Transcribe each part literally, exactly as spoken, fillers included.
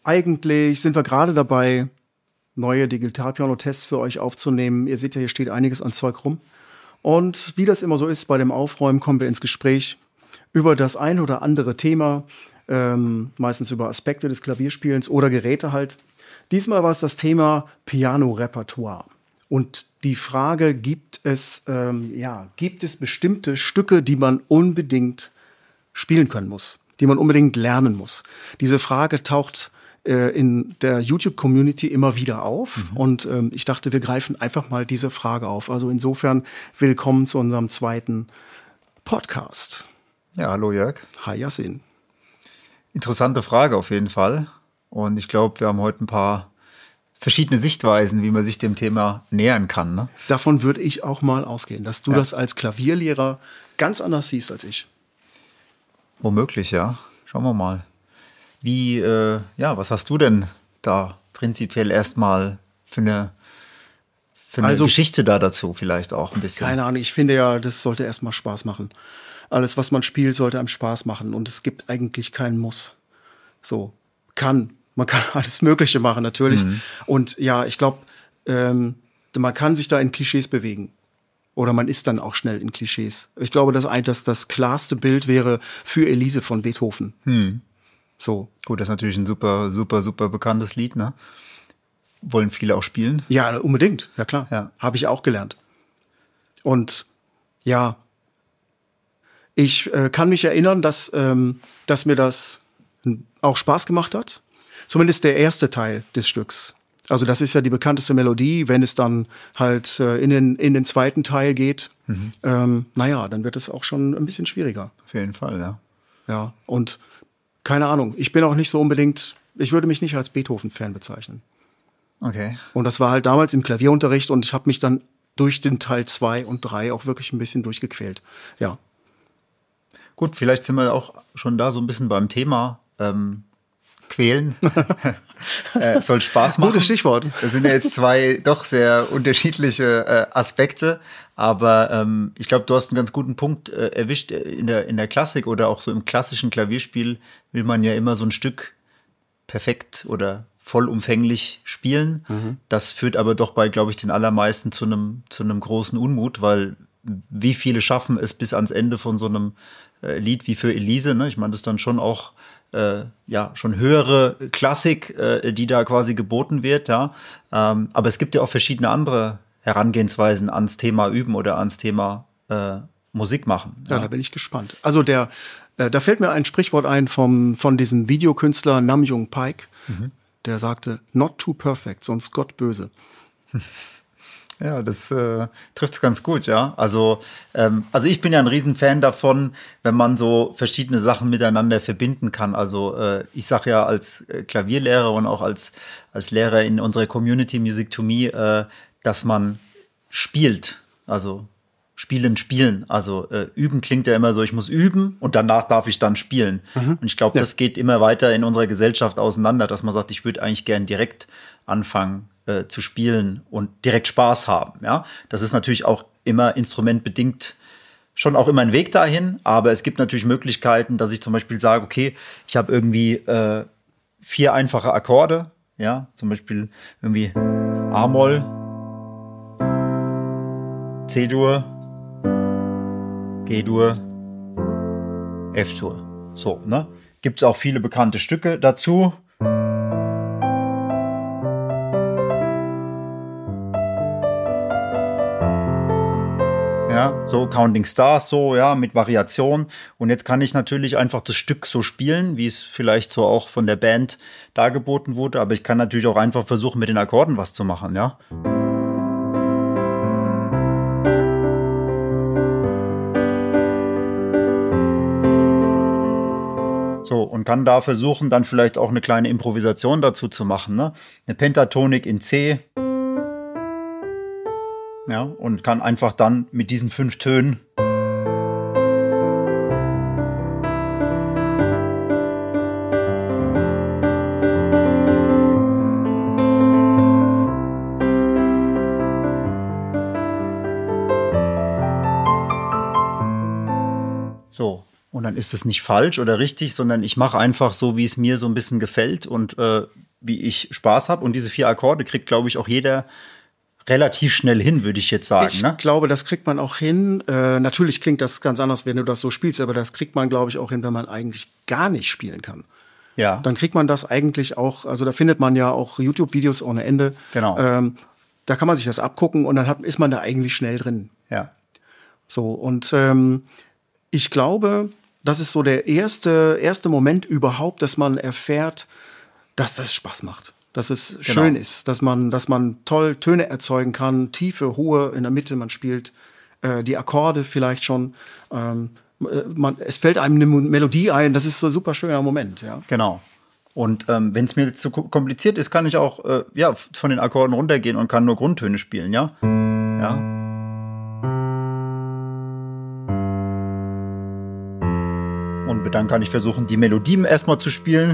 Eigentlich sind wir gerade dabei, neue Digitalpiano-Tests für euch aufzunehmen. Ihr seht ja, hier steht einiges an Zeug rum. Und wie das immer so ist, bei dem Aufräumen kommen wir ins Gespräch über das ein oder andere Thema, ähm, meistens über Aspekte des Klavierspielens oder Geräte halt. Diesmal war es das Thema Piano-Repertoire. Und die Frage, gibt es, ähm, ja, gibt es bestimmte Stücke, die man unbedingt spielen können muss, die man unbedingt lernen muss? Diese Frage taucht äh, in der YouTube-Community immer wieder auf. Mhm. Und ähm, ich dachte, wir greifen einfach mal diese Frage auf. Also insofern willkommen zu unserem zweiten Podcast. Ja, hallo Jörg. Hi Yassin. Interessante Frage auf jeden Fall. Und ich glaube, wir haben heute ein paar verschiedene Sichtweisen, wie man sich dem Thema nähern kann. Ne? Davon würde ich auch mal ausgehen, dass du ja. das als Klavierlehrer ganz anders siehst als ich. Womöglich, ja. Schauen wir mal. Wie, äh, ja, was hast du denn da prinzipiell erstmal für eine, für eine also, Geschichte da dazu vielleicht auch ein bisschen? Keine Ahnung, ich finde ja, das sollte erstmal Spaß machen. Alles, was man spielt, sollte einem Spaß machen. Und es gibt eigentlich keinen Muss. So, kann. Man kann alles Mögliche machen, natürlich. Mhm. Und ja, ich glaube, ähm, man kann sich da in Klischees bewegen. Oder man ist dann auch schnell in Klischees. Ich glaube, dass das, das klarste Bild wäre für Elise von Beethoven. Mhm. So. Gut, das ist natürlich ein super, super, super bekanntes Lied, ne? Wollen viele auch spielen? Ja, unbedingt. Ja, klar. Ja. Habe ich auch gelernt. Und ja, ich äh, kann mich erinnern, dass, ähm, dass mir das auch Spaß gemacht hat. Zumindest der erste Teil des Stücks. Also das ist ja die bekannteste Melodie. Wenn es dann halt äh, in, den, in den zweiten Teil geht, mhm. ähm, naja, dann wird es auch schon ein bisschen schwieriger. Auf jeden Fall, ja. Ja, und keine Ahnung, ich bin auch nicht so unbedingt, ich würde mich nicht als Beethoven-Fan bezeichnen. Okay. Und das war halt damals im Klavierunterricht und ich habe mich dann durch den Teil zwei und drei auch wirklich ein bisschen durchgequält. Ja. Gut, vielleicht sind wir auch schon da so ein bisschen beim Thema ähm quälen. äh, soll Spaß machen. Gutes Stichwort. Das sind ja jetzt zwei doch sehr unterschiedliche äh, Aspekte, aber ähm, ich glaube, du hast einen ganz guten Punkt äh, erwischt. In der, in der Klassik oder auch so im klassischen Klavierspiel will man ja immer so ein Stück perfekt oder vollumfänglich spielen. Mhm. Das führt aber doch bei, glaube ich, den allermeisten zu einem zu einem großen Unmut, weil wie viele schaffen es bis ans Ende von so einem äh, Lied wie für Elise, ne? Ich meine, das ist dann schon auch Äh, ja, schon höhere Klassik, äh, die da quasi geboten wird, ja. Ähm, aber es gibt ja auch verschiedene andere Herangehensweisen ans Thema Üben oder ans Thema äh, Musik machen. Ja, ja, da bin ich gespannt. Also der, äh, da fällt mir ein Sprichwort ein vom, von diesem Videokünstler Nam June Paik, mhm. der sagte, not too perfect, sonst Gott böse. Ja, das äh, trifft es ganz gut, ja. Also, ähm, also ich bin ja ein Riesenfan davon, wenn man so verschiedene Sachen miteinander verbinden kann. Also äh, ich sage ja als äh, Klavierlehrer und auch als, als Lehrer in unserer Community Music to Me, äh, dass man spielt. Also spielen, spielen. Also äh, üben klingt ja immer so, ich muss üben und danach darf ich dann spielen. Mhm. Und ich glaube, ja. das geht immer weiter in unserer Gesellschaft auseinander, dass man sagt, ich würde eigentlich gern direkt anfangen äh, zu spielen und direkt Spaß haben. Ja, das ist natürlich auch immer instrumentbedingt schon auch immer ein Weg dahin, aber es gibt natürlich Möglichkeiten, dass ich zum Beispiel sage, okay, ich habe irgendwie äh, vier einfache Akkorde, ja, zum Beispiel irgendwie A-Moll, C-Dur, G-Dur, F-Dur. So, ne? Gibt's auch viele bekannte Stücke dazu. Ja, so Counting Stars, so, ja, mit Variation. Und jetzt kann ich natürlich einfach das Stück so spielen, wie es vielleicht so auch von der Band dargeboten wurde. Aber ich kann natürlich auch einfach versuchen, mit den Akkorden was zu machen, ja. So, und kann da versuchen, dann vielleicht auch eine kleine Improvisation dazu zu machen, ne? Eine Pentatonik in C. Ja, und kann einfach dann mit diesen fünf Tönen so, und dann ist es nicht falsch oder richtig, sondern ich mache einfach so, wie es mir so ein bisschen gefällt und äh, wie ich Spaß habe. Und diese vier Akkorde kriegt, glaube ich, auch jeder relativ schnell hin, würde ich jetzt sagen. Ich ne? glaube, das kriegt man auch hin. Äh, natürlich klingt das ganz anders, wenn du das so spielst, aber das kriegt man, glaube ich, auch hin, wenn man eigentlich gar nicht spielen kann. Ja. Dann kriegt man das eigentlich auch, also da findet man ja auch YouTube-Videos ohne Ende. Genau. Ähm, da kann man sich das abgucken und dann hat, ist man da eigentlich schnell drin. Ja. So, und ähm, ich glaube, das ist so der erste, erste Moment überhaupt, dass man erfährt, dass das Spaß macht. Dass es Genau. schön ist, dass man, dass man toll Töne erzeugen kann, tiefe, hohe in der Mitte, man spielt äh, die Akkorde vielleicht schon. Ähm, äh, man, es fällt einem eine Melodie ein, das ist so ein super schöner Moment. Ja. Genau. Und ähm, wenn es mir zu kompliziert ist, kann ich auch äh, ja, von den Akkorden runtergehen und kann nur Grundtöne spielen, ja. Ja. Und dann kann ich versuchen, die Melodien erstmal zu spielen.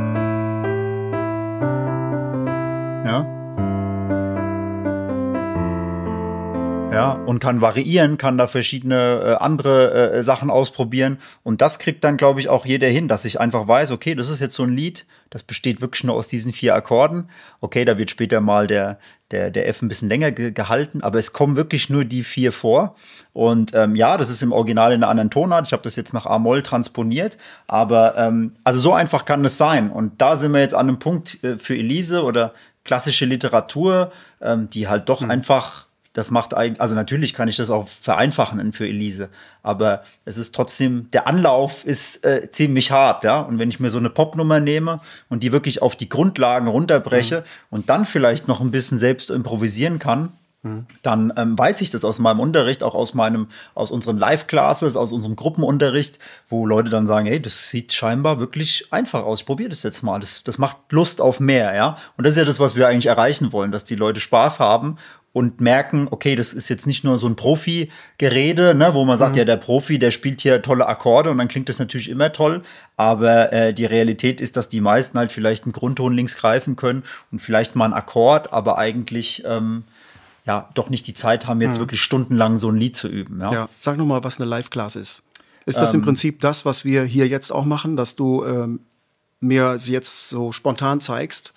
Ja. Ja, und kann variieren, kann da verschiedene äh, andere äh, Sachen ausprobieren. Und das kriegt dann, glaube ich, auch jeder hin, dass ich einfach weiß, okay, das ist jetzt so ein Lied, das besteht wirklich nur aus diesen vier Akkorden. Okay, da wird später mal der, der, der F ein bisschen länger ge- gehalten, aber es kommen wirklich nur die vier vor. Und ähm, ja, das ist im Original in einer anderen Tonart. Ich habe das jetzt nach A-Moll transponiert. Aber ähm, also so einfach kann es sein. Und da sind wir jetzt an einem Punkt äh, für Elise oder klassische Literatur, ähm, die halt doch mhm. einfach, das macht eigentlich, also natürlich kann ich das auch vereinfachen für Elise, aber es ist trotzdem, der Anlauf ist äh, ziemlich hart, ja. Und wenn ich mir so eine Popnummer nehme und die wirklich auf die Grundlagen runterbreche mhm. und dann vielleicht noch ein bisschen selbst improvisieren kann, dann ähm, weiß ich das aus meinem Unterricht, auch aus meinem, aus unseren Live-Classes, aus unserem Gruppenunterricht, wo Leute dann sagen, hey, das sieht scheinbar wirklich einfach aus. Ich probiere das jetzt mal. Das, das macht Lust auf mehr, ja. Und das ist ja das, was wir eigentlich erreichen wollen, dass die Leute Spaß haben und merken, okay, das ist jetzt nicht nur so ein Profi-Gerede, ne, wo man sagt, mhm. ja, der Profi, der spielt hier tolle Akkorde und dann klingt das natürlich immer toll, aber äh, die Realität ist, dass die meisten halt vielleicht einen Grundton links greifen können und vielleicht mal einen Akkord, aber eigentlich ähm, ja, doch nicht die Zeit haben, jetzt mhm. wirklich stundenlang so ein Lied zu üben. Ja, ja. Sag noch mal, was eine Live-Class ist. Ist das ähm, im Prinzip das, was wir hier jetzt auch machen, dass du ähm, mir jetzt so spontan zeigst?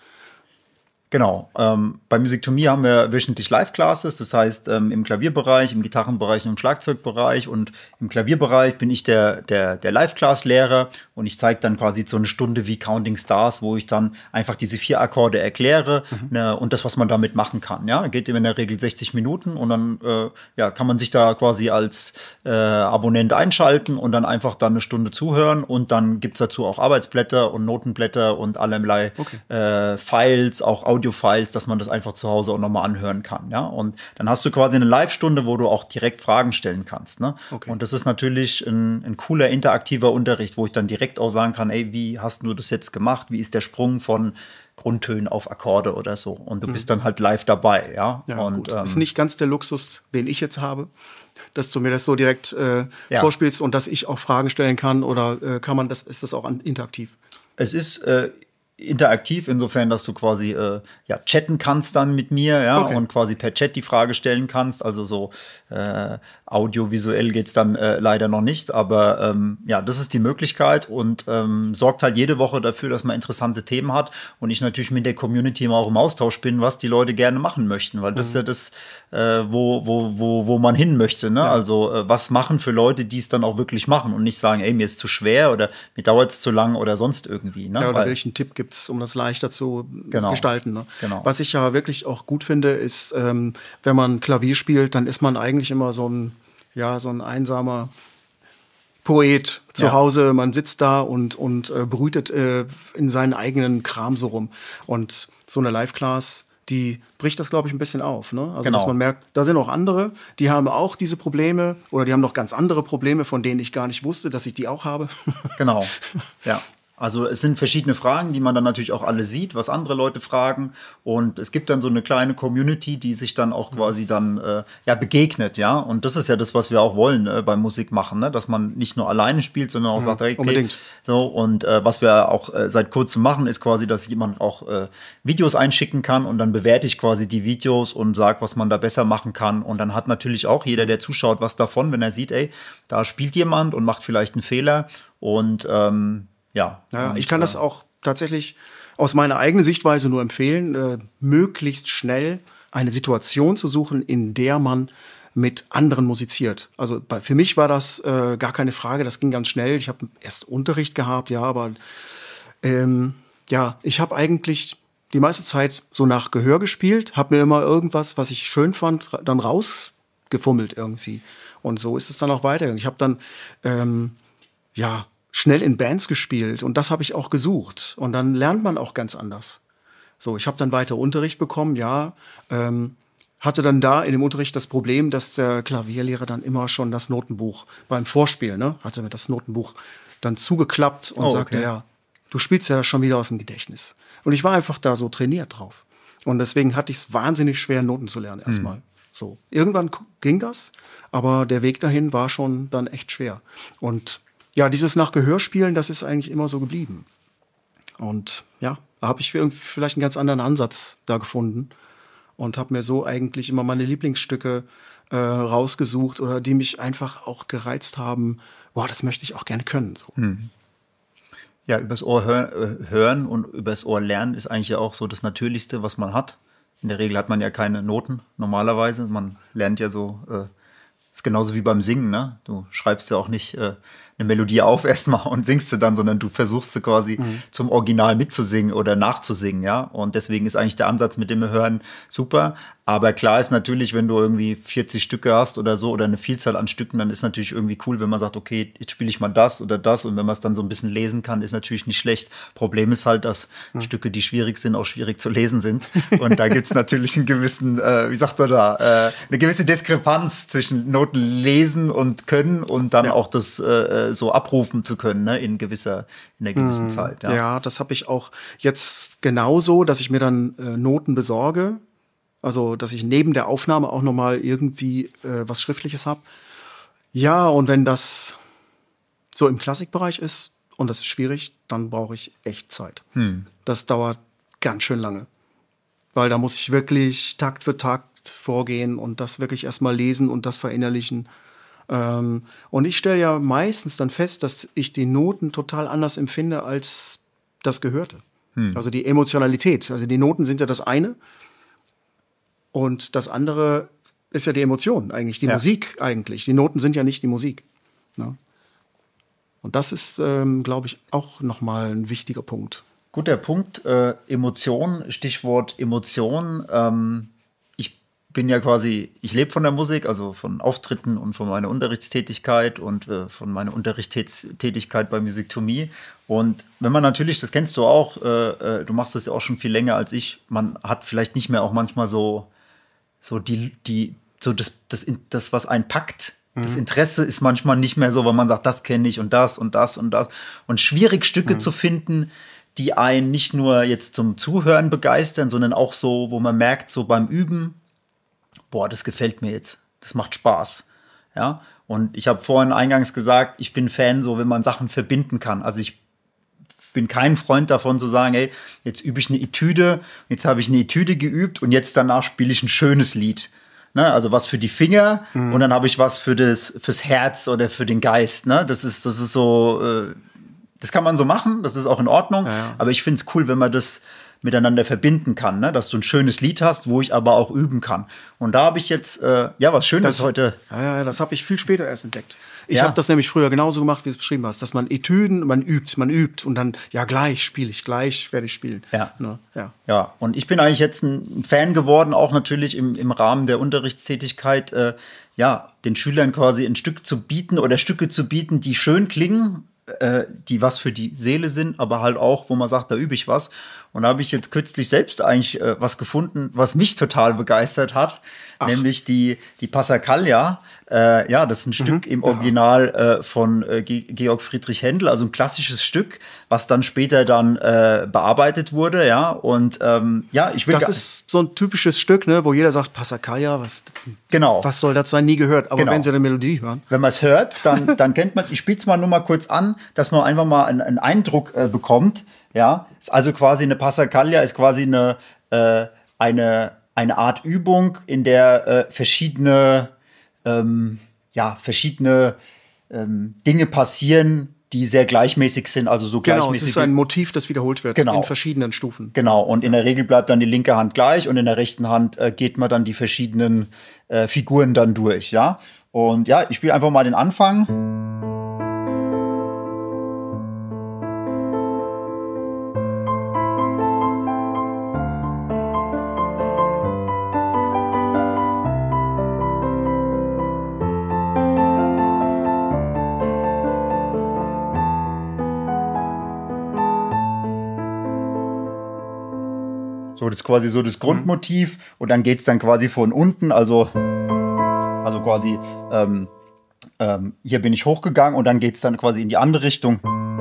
Genau. Ähm, bei Music to Me haben wir wöchentlich Live-Classes, das heißt ähm, im Klavierbereich, im Gitarrenbereich und im Schlagzeugbereich. Und im Klavierbereich bin ich der, der, der Live-Class-Lehrer und ich zeige dann quasi so eine Stunde wie Counting Stars, wo ich dann einfach diese vier Akkorde erkläre mhm. ne, und das, was man damit machen kann. Ja, geht in der Regel sechzig Minuten und dann äh, ja, kann man sich da quasi als äh, Abonnent einschalten und dann einfach dann eine Stunde zuhören und dann gibt's dazu auch Arbeitsblätter und Notenblätter und allerlei okay. äh, Files, auch Audio-Files, dass man das einfach zu Hause auch nochmal anhören kann, ja. Und dann hast du quasi eine Live-Stunde, wo du auch direkt Fragen stellen kannst, ne? Okay. Und das ist natürlich ein, ein cooler, interaktiver Unterricht, wo ich dann direkt auch sagen kann, ey, wie hast du das jetzt gemacht? Wie ist der Sprung von Grundtönen auf Akkorde oder so? Und du mhm. bist dann halt live dabei, ja. Ja, und gut. Ähm, ist nicht ganz der Luxus, den ich jetzt habe, dass du mir das so direkt äh, ja. vorspielst und dass ich auch Fragen stellen kann, oder äh, kann man das, ist das auch an, interaktiv? Es ist äh, interaktiv insofern, dass du quasi äh, ja chatten kannst dann mit mir, ja, okay. und quasi per Chat die Frage stellen kannst. Also so äh, audiovisuell geht's dann äh, leider noch nicht, aber ähm, ja, das ist die Möglichkeit und ähm, sorgt halt jede Woche dafür, dass man interessante Themen hat und ich natürlich mit der Community immer auch im Austausch bin, was die Leute gerne machen möchten, weil das mhm. ist ja das, äh, wo wo wo wo man hin möchte, ne? Ja. Also äh, was machen für Leute, die es dann auch wirklich machen und nicht sagen, ey, mir ist zu schwer oder mir dauert's zu lang oder sonst irgendwie, ne? Ja, oder weil, welchen Tipp gibt um das leichter zu genau. gestalten. Ne? Genau. Was ich ja wirklich auch gut finde, ist, ähm, wenn man Klavier spielt, dann ist man eigentlich immer so ein, ja, so ein einsamer Poet zu ja. Hause. Man sitzt da und, und äh, brütet äh, in seinen eigenen Kram so rum. Und so eine Live-Class, die bricht das, glaube ich, ein bisschen auf. Ne? Also, genau. dass man merkt, da sind auch andere, die haben auch diese Probleme oder die haben noch ganz andere Probleme, von denen ich gar nicht wusste, dass ich die auch habe. Genau, ja. Also es sind verschiedene Fragen, die man dann natürlich auch alle sieht, was andere Leute fragen. Und es gibt dann so eine kleine Community, die sich dann auch quasi dann äh, ja begegnet, ja. Und das ist ja das, was wir auch wollen äh, beim Musik machen, ne? Dass man nicht nur alleine spielt, sondern auch mhm, sagt, hey, okay, unbedingt. So. Und äh, was wir auch äh, seit kurzem machen, ist quasi, dass jemand auch äh, Videos einschicken kann und dann bewerte ich quasi die Videos und sage, was man da besser machen kann. Und dann hat natürlich auch jeder, der zuschaut, was davon, wenn er sieht, ey, da spielt jemand und macht vielleicht einen Fehler. Und ähm, Ja, ja, ich kann das auch tatsächlich aus meiner eigenen Sichtweise nur empfehlen, äh, möglichst schnell eine Situation zu suchen, in der man mit anderen musiziert. Also bei, für mich war das äh, gar keine Frage, das ging ganz schnell. Ich habe erst Unterricht gehabt, ja, aber ähm, ja, ich habe eigentlich die meiste Zeit so nach Gehör gespielt, habe mir immer irgendwas, was ich schön fand, dann rausgefummelt irgendwie. Und so ist es dann auch weitergegangen. Ich habe dann, ähm, ja, schnell in Bands gespielt und das habe ich auch gesucht und dann lernt man auch ganz anders. So, ich habe dann weiter Unterricht bekommen, ja, ähm, hatte dann da in dem Unterricht das Problem, dass der Klavierlehrer dann immer schon das Notenbuch beim Vorspiel, ne, hatte mir das Notenbuch dann zugeklappt und oh, sagte, okay. ja, du spielst ja schon wieder aus dem Gedächtnis. Und ich war einfach da so trainiert drauf. Und deswegen hatte ich es wahnsinnig schwer, Noten zu lernen erstmal. Hm. So, irgendwann ging das, aber der Weg dahin war schon dann echt schwer. Und ja, dieses nach Gehör spielen, das ist eigentlich immer so geblieben. Und ja, da habe ich vielleicht einen ganz anderen Ansatz da gefunden und habe mir so eigentlich immer meine Lieblingsstücke äh, rausgesucht oder die mich einfach auch gereizt haben. Boah, das möchte ich auch gerne können. So. Hm. Ja, übers Ohr hör, hören und übers Ohr lernen ist eigentlich ja auch so das Natürlichste, was man hat. In der Regel hat man ja keine Noten normalerweise. Man lernt ja so, äh, ist genauso wie beim Singen, ne? Du schreibst ja auch nicht äh, eine Melodie auf erstmal und singst sie dann, sondern du versuchst sie quasi mhm. zum Original mitzusingen oder nachzusingen, ja. Und deswegen ist eigentlich der Ansatz mit dem wir hören super. Aber klar ist natürlich, wenn du irgendwie vierzig Stücke hast oder so oder eine Vielzahl an Stücken, dann ist natürlich irgendwie cool, wenn man sagt, okay, jetzt spiele ich mal das oder das. Und wenn man es dann so ein bisschen lesen kann, ist natürlich nicht schlecht. Problem ist halt, dass mhm. Stücke, die schwierig sind, auch schwierig zu lesen sind. Und da gibt's natürlich einen gewissen, äh, wie sagt er da, äh, eine gewisse Diskrepanz zwischen Noten lesen und können und dann ja. auch das äh, so abrufen zu können, ne, in gewisser, in einer gewissen mhm. Zeit. Ja, ja, das habe ich auch jetzt genauso, dass ich mir dann äh, Noten besorge. Also, dass ich neben der Aufnahme auch noch mal irgendwie äh, was Schriftliches habe. Ja, und wenn das so im Klassikbereich ist und das ist schwierig, dann brauche ich echt Zeit. Hm. Das dauert ganz schön lange. Weil da muss ich wirklich Takt für Takt vorgehen und das wirklich erstmal lesen und das verinnerlichen. Ähm, und ich stelle ja meistens dann fest, dass ich die Noten total anders empfinde als das Gehörte. Hm. Also die Emotionalität. Also die Noten sind ja das eine. Und das andere ist ja die Emotion eigentlich, die ja. Musik eigentlich. Die Noten sind ja nicht die Musik. Ne? Und das ist, ähm, glaube ich, auch nochmal ein wichtiger Punkt. Guter Punkt, äh, Emotion, Stichwort Emotion. Ähm, ich bin ja quasi, ich lebe von der Musik, also von Auftritten und von meiner Unterrichtstätigkeit und äh, von meiner Unterrichtstätigkeit bei Musictomie. Und wenn man natürlich, das kennst du auch, äh, äh, du machst das ja auch schon viel länger als ich, man hat vielleicht nicht mehr auch manchmal so So die, die, so das, das, das, was einen packt, mhm. das Interesse ist manchmal nicht mehr so, weil man sagt, das kenne ich und das und das und das. Und schwierig Stücke mhm. zu finden, die einen nicht nur jetzt zum Zuhören begeistern, sondern auch so, wo man merkt, so beim Üben, boah, das gefällt mir jetzt, das macht Spaß. Ja, und ich habe vorhin eingangs gesagt, ich bin Fan, so wenn man Sachen verbinden kann. Also ich bin kein Freund davon zu sagen, hey, jetzt übe ich eine Etüde, jetzt habe ich eine Etüde geübt und jetzt danach spiele ich ein schönes Lied. Ne? Also was für die Finger mhm. und dann habe ich was für das fürs Herz oder für den Geist. Ne? Das ist, das ist so, äh, das kann man so machen, das ist auch in Ordnung. Ja, ja. Aber ich finde es cool, wenn man das miteinander verbinden kann, ne? Dass du ein schönes Lied hast, wo ich aber auch üben kann. Und da habe ich jetzt, äh, ja, was Schönes das, heute. Ja, ja, das habe ich viel später erst entdeckt. Ich ja. habe das nämlich früher genauso gemacht, wie du es beschrieben hast, dass man Etüden, man übt, man übt und dann, ja, gleich spiele ich, gleich werde ich spielen. Ja. Ne? Ja. Ja, und ich bin eigentlich jetzt ein Fan geworden, auch natürlich im, im Rahmen der Unterrichtstätigkeit, äh, ja, den Schülern quasi ein Stück zu bieten oder Stücke zu bieten, die schön klingen, die was für die Seele sind, aber halt auch, wo man sagt, da übe ich was. Und da habe ich jetzt kürzlich selbst eigentlich äh, was gefunden, was mich total begeistert hat, Ach. nämlich die, die Passacaglia. Äh, ja, das ist ein mhm, Stück im Original äh, von äh, Georg Friedrich Händel, also ein klassisches Stück, was dann später dann äh, bearbeitet wurde, ja. Und ähm, ja, ich will Das ist so ein typisches Stück, ne, wo jeder sagt, Passacaglia, was, genau. was soll das sein? Nie gehört. Aber genau. wenn Sie eine Melodie hören. Wenn man es hört, dann, dann kennt man es. Ich spiele es mal nur mal kurz an, dass man einfach mal einen, einen Eindruck äh, bekommt. Ja, ist also quasi eine Passacaglia ist quasi eine, äh, eine, eine Art Übung, in der äh, verschiedene Ähm, ja, verschiedene ähm, Dinge passieren, die sehr gleichmäßig sind, also so genau, gleichmäßig. Es ist ein Motiv, das wiederholt wird genau. in verschiedenen Stufen. Genau, und in der Regel bleibt dann die linke Hand gleich und in der rechten Hand äh, geht man dann die verschiedenen äh, Figuren dann durch, ja. Und ja, ich spiele einfach mal den Anfang. So, das ist quasi so das Grundmotiv. Und dann geht's dann quasi von unten, also, also quasi, ähm, ähm, hier bin ich hochgegangen und dann geht's dann quasi in die andere Richtung.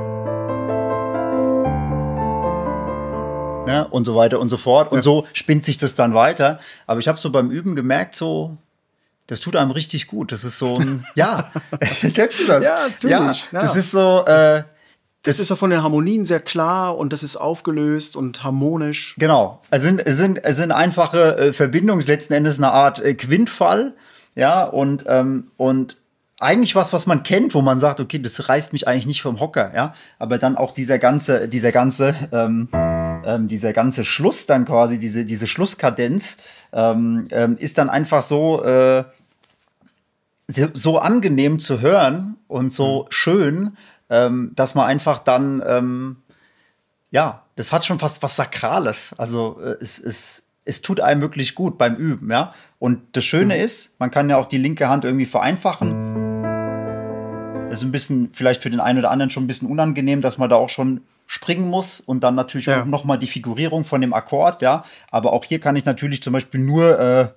Ne? Und so weiter und so fort. Und ja. so spinnt sich das dann weiter. Aber ich habe so beim Üben gemerkt, so, das tut einem richtig gut. Das ist so ein, ja, kennst du das? Ja, natürlich. Ja, das ja. ist so, äh, Das, das ist ja von den Harmonien sehr klar und das ist aufgelöst und harmonisch. Genau. Es sind, es sind, es sind einfache äh, Verbindungen, letzten Endes eine Art äh, Quintfall. Ja, und, ähm, und eigentlich was, was man kennt, wo man sagt, okay, das reißt mich eigentlich nicht vom Hocker, ja. Aber dann auch dieser ganze, dieser ganze, ähm, ähm, dieser ganze Schluss dann quasi, diese, diese Schlusskadenz, ähm, ähm, ist dann einfach so, äh, so, so angenehm zu hören und so mhm. schön, Ähm, dass man einfach dann, ähm, ja, das hat schon fast was Sakrales. Also äh, es, es, es tut einem wirklich gut beim Üben, ja. Und das Schöne mhm. ist, man kann ja auch die linke Hand irgendwie vereinfachen. Das ist ein bisschen, vielleicht für den einen oder anderen schon ein bisschen unangenehm, dass man da auch schon springen muss und dann natürlich ja. auch noch mal die Figurierung von dem Akkord, ja. Aber auch hier kann ich natürlich zum Beispiel nur äh,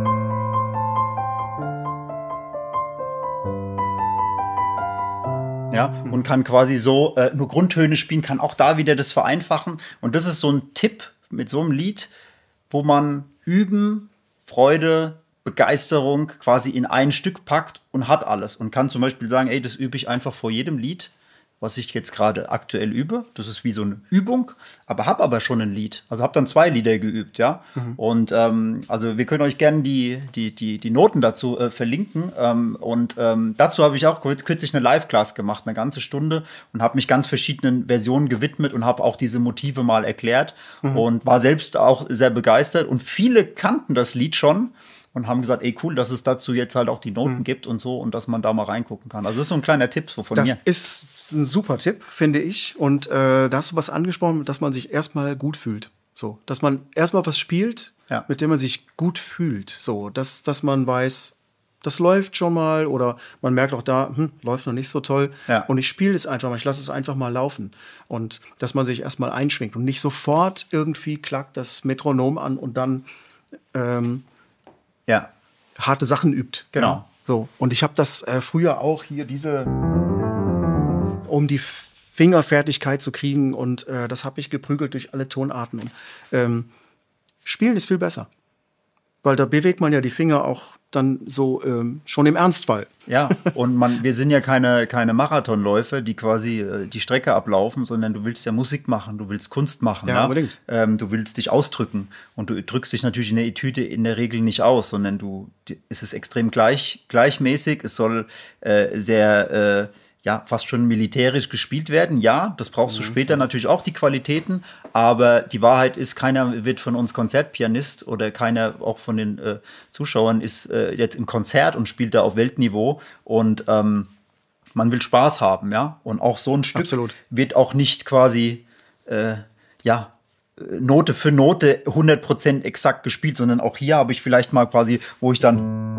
ja, und kann quasi so äh, nur Grundtöne spielen, kann auch da wieder das vereinfachen. Und das ist so ein Tipp mit so einem Lied, wo man Üben, Freude, Begeisterung quasi in ein Stück packt und hat alles. Und kann zum Beispiel sagen, ey, das übe ich einfach vor jedem Lied, was ich jetzt gerade aktuell übe. Das ist wie so eine Übung, aber habe aber schon ein Lied. Also habe dann zwei Lieder geübt, ja. Mhm. Und ähm, also wir können euch gerne die, die, die, die Noten dazu äh, verlinken. Ähm, und ähm, dazu habe ich auch kürzlich eine Live-Class gemacht, eine ganze Stunde und habe mich ganz verschiedenen Versionen gewidmet und habe auch diese Motive mal erklärt mhm. und war selbst auch sehr begeistert. Und viele kannten das Lied schon und haben gesagt, ey, cool, dass es dazu jetzt halt auch die Noten mhm. gibt und so und dass man da mal reingucken kann. Also das ist so ein kleiner Tipp so von das mir. Das ist ein super Tipp, finde ich. Und äh, da hast du was angesprochen, dass man sich erstmal gut fühlt. So, dass man erstmal was spielt, ja. mit dem man sich gut fühlt. So, dass, dass man weiß, das läuft schon mal oder man merkt auch da, hm, läuft noch nicht so toll. Ja. Und ich spiele es einfach mal, ich lasse es einfach mal laufen. Und dass man sich erstmal einschwingt und nicht sofort irgendwie klackt das Metronom an und dann ähm, ja. harte Sachen übt. Genau. Ja. So. Und ich habe das äh, früher auch hier diese, um die Fingerfertigkeit zu kriegen und äh, das habe ich geprügelt durch alle Tonarten. Und, ähm, Spielen ist viel besser, weil da bewegt man ja die Finger auch dann so ähm, schon im Ernstfall. Ja, und man, wir sind ja keine, keine Marathonläufer, die quasi äh, die Strecke ablaufen, sondern du willst ja Musik machen, du willst Kunst machen. Ja, ja? unbedingt. Ähm, du willst dich ausdrücken und du drückst dich natürlich in der Etüde in der Regel nicht aus, sondern du, die, es ist extrem gleich, gleichmäßig, es soll äh, sehr, äh, ja, fast schon militärisch gespielt werden. Ja, das brauchst du mhm. später natürlich auch, die Qualitäten. Aber die Wahrheit ist, keiner wird von uns Konzertpianist oder keiner auch von den äh, Zuschauern ist äh, jetzt im Konzert und spielt da auf Weltniveau. Und ähm, man will Spaß haben, ja. Und auch so ein Stück Absolut. wird auch nicht quasi, äh, ja, Note für Note hundert Prozent exakt gespielt, sondern auch hier habe ich vielleicht mal quasi, wo ich dann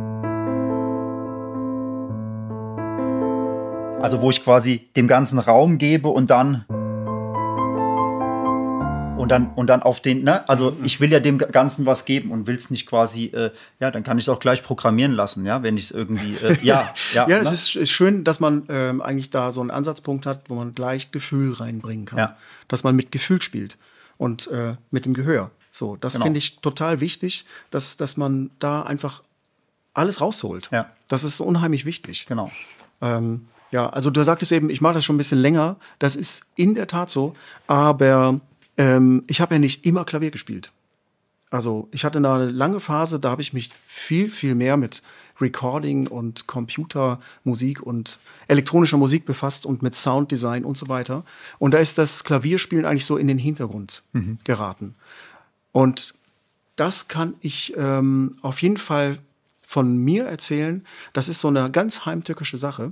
Also wo ich quasi dem ganzen Raum gebe und dann Und dann, und dann auf den, ne, also ich will ja dem Ganzen was geben und will es nicht quasi, äh, ja, dann kann ich es auch gleich programmieren lassen, ja, wenn ich es irgendwie, äh, ja, ja. Ja, das ne? ist, ist schön, dass man ähm, eigentlich da so einen Ansatzpunkt hat, wo man gleich Gefühl reinbringen kann. Ja. Dass man mit Gefühl spielt und äh, mit dem Gehör. So, das Genau. finde ich total wichtig, dass, dass man da einfach alles rausholt. Ja. Das ist so unheimlich wichtig. Genau. Ähm, ja, also du sagtest eben, ich mache das schon ein bisschen länger. Das ist in der Tat so. Aber ähm, ich habe ja nicht immer Klavier gespielt. Also ich hatte eine lange Phase, da habe ich mich viel, viel mehr mit Recording und Computermusik und elektronischer Musik befasst und mit Sounddesign und so weiter. Und da ist das Klavierspielen eigentlich so in den Hintergrund mhm. geraten. Und das kann ich ähm, auf jeden Fall von mir erzählen. Das ist so eine ganz heimtückische Sache.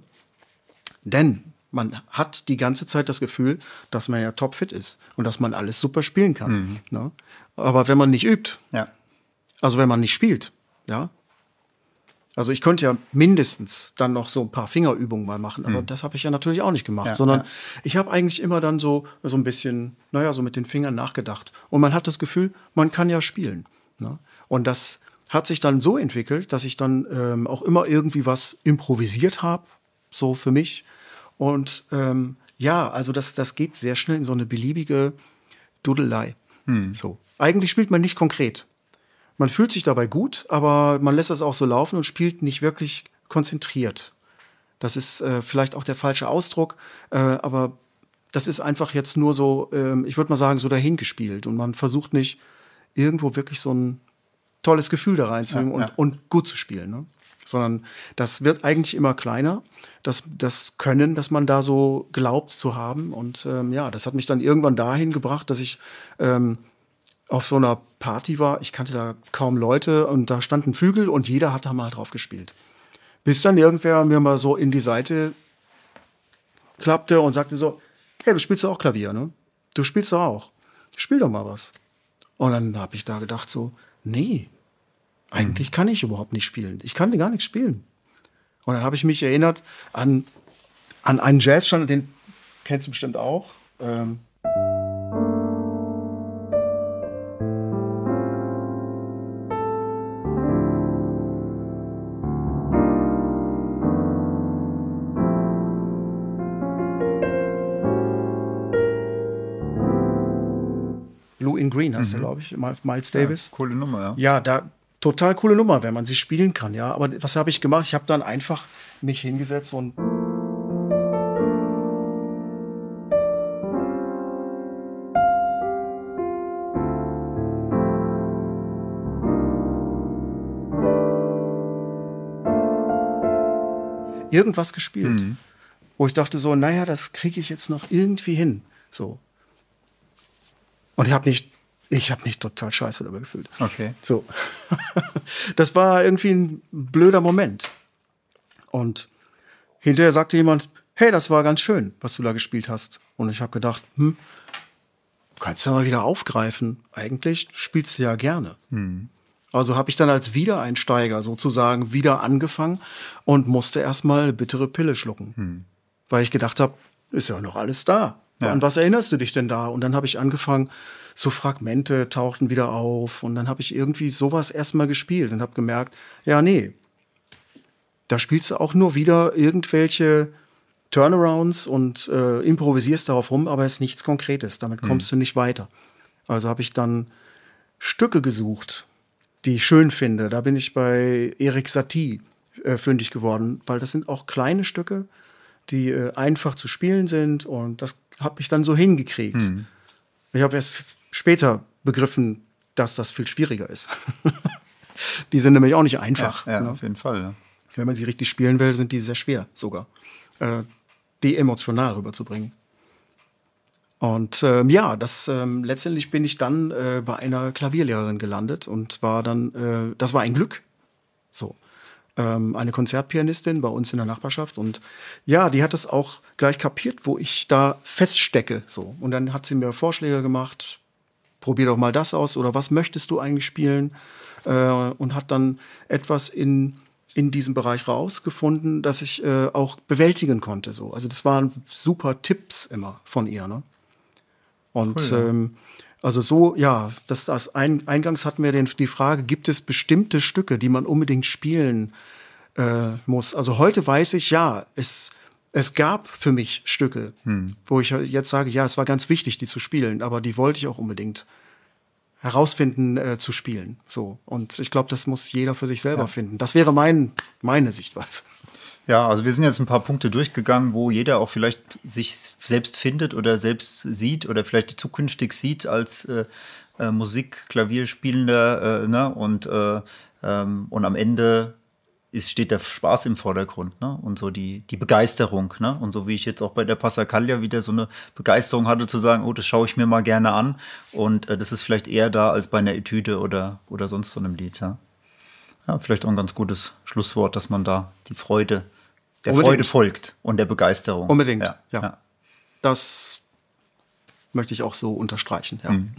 Denn man hat die ganze Zeit das Gefühl, dass man ja topfit ist und dass man alles super spielen kann. Mhm. Ne? Aber wenn man nicht übt, ja. also wenn man nicht spielt, ja, also ich könnte ja mindestens dann noch so ein paar Fingerübungen mal machen, aber mhm. das habe ich ja natürlich auch nicht gemacht, ja, sondern ja. ich habe eigentlich immer dann so, so ein bisschen, naja, so mit den Fingern nachgedacht. Und man hat das Gefühl, man kann ja spielen. Ne? Und das hat sich dann so entwickelt, dass ich dann ähm, auch immer irgendwie was improvisiert habe, so für mich. Und ähm, ja, also das, das geht sehr schnell in so eine beliebige Dudelei. Hm. So. Eigentlich spielt man nicht konkret. Man fühlt sich dabei gut, aber man lässt das auch so laufen und spielt nicht wirklich konzentriert. Das ist äh, vielleicht auch der falsche Ausdruck, äh, aber das ist einfach jetzt nur so, äh, ich würde mal sagen, so dahingespielt. Und man versucht nicht irgendwo wirklich so ein tolles Gefühl da reinzubringen ja, ja. und, und gut zu spielen, ne? Sondern das wird eigentlich immer kleiner, das, das Können, das man da so glaubt zu haben. Und ähm, ja, das hat mich dann irgendwann dahin gebracht, dass ich ähm, auf so einer Party war. Ich kannte da kaum Leute und da standen Flügel und jeder hat da mal drauf gespielt. Bis dann irgendwer mir mal so in die Seite klappte und sagte so, hey, du spielst doch auch Klavier, ne? Du spielst doch auch. Spiel doch mal was. Und dann habe ich da gedacht so, nee, eigentlich kann ich überhaupt nicht spielen. Ich kann gar nichts spielen. Und dann habe ich mich erinnert an, an einen Jazzstandard, den kennst du bestimmt auch. Ähm Blue in Green heißt mhm. er, glaube ich, Miles Davis. Ja, coole Nummer, ja. Ja, da total coole Nummer, wenn man sie spielen kann, ja. Aber was habe ich gemacht? Ich habe dann einfach mich hingesetzt und irgendwas gespielt, mhm. wo ich dachte so, naja, das kriege ich jetzt noch irgendwie hin, so. Und ich habe nicht Ich habe mich total scheiße dabei gefühlt. Okay. So. Das war irgendwie ein blöder Moment. Und hinterher sagte jemand, hey, das war ganz schön, was du da gespielt hast. Und ich habe gedacht, hm, kannst du ja mal wieder aufgreifen. Eigentlich spielst du ja gerne. Hm. Also habe ich dann als Wiedereinsteiger sozusagen wieder angefangen und musste erstmal eine bittere Pille schlucken. Hm. Weil ich gedacht habe, ist ja noch alles da. Ja. An was erinnerst du dich denn da? Und dann habe ich angefangen, so Fragmente tauchten wieder auf. Und dann habe ich irgendwie sowas erstmal gespielt und habe gemerkt, ja, nee, da spielst du auch nur wieder irgendwelche Turnarounds und äh, improvisierst darauf rum, aber es ist nichts Konkretes. Damit kommst hm. du nicht weiter. Also habe ich dann Stücke gesucht, die ich schön finde. Da bin ich bei Erik Satie äh, fündig geworden, weil das sind auch kleine Stücke, die äh, einfach zu spielen sind. Und das habe ich dann so hingekriegt. Hm. Ich habe erst f- später begriffen, dass das viel schwieriger ist. Die sind nämlich auch nicht einfach. Ja, ja, ne? Auf jeden Fall. Ja. Wenn man sie richtig spielen will, sind die sehr schwer sogar, äh, die emotional rüberzubringen. Und ähm, ja, das ähm, letztendlich bin ich dann äh, bei einer Klavierlehrerin gelandet und war dann, äh, das war ein Glück. So. Ähm, eine Konzertpianistin bei uns in der Nachbarschaft. Und ja, die hat das auch gleich kapiert, wo ich da feststecke. So. Und dann hat sie mir Vorschläge gemacht, probier doch mal das aus oder was möchtest du eigentlich spielen? Äh, und hat dann etwas in, in diesem Bereich rausgefunden, das ich äh, auch bewältigen konnte. So. Also das waren super Tipps immer von ihr. Ne? Und cool, ja. ähm, Also so, ja, das, das ein, eingangs hatten wir den, die Frage, gibt es bestimmte Stücke, die man unbedingt spielen äh, muss? Also heute weiß ich, ja, es, es gab für mich Stücke, hm. wo ich jetzt sage, ja, es war ganz wichtig, die zu spielen, aber die wollte ich auch unbedingt herausfinden, äh, zu spielen. So. Und ich glaube, das muss jeder für sich selber ja. finden. Das wäre mein, meine Sichtweise. Ja, also wir sind jetzt ein paar Punkte durchgegangen, wo jeder auch vielleicht sich selbst findet oder selbst sieht oder vielleicht zukünftig sieht als äh, äh, Musik, Klavierspielender, äh, ne? Und, äh, ähm, und am Ende ist, steht der Spaß im Vordergrund, ne? Und so die, die Begeisterung, ne? Und so wie ich jetzt auch bei der Passacaglia wieder so eine Begeisterung hatte, zu sagen, oh, das schaue ich mir mal gerne an. Und äh, das ist vielleicht eher da als bei einer Etüde oder, oder sonst so einem Lied, ja. Ja, vielleicht auch ein ganz gutes Schlusswort, dass man da die Freude, der Unbedingt. Freude folgt und der Begeisterung. Unbedingt, ja. ja. ja. Das möchte ich auch so unterstreichen, ja. Mhm.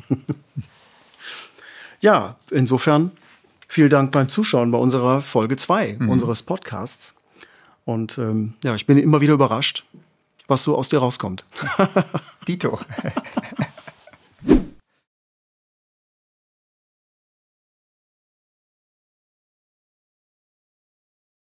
Ja, insofern vielen Dank beim Zuschauen bei unserer Folge zwei mhm. unseres Podcasts. Und ähm, ja, ich bin immer wieder überrascht, was so aus dir rauskommt. Dito.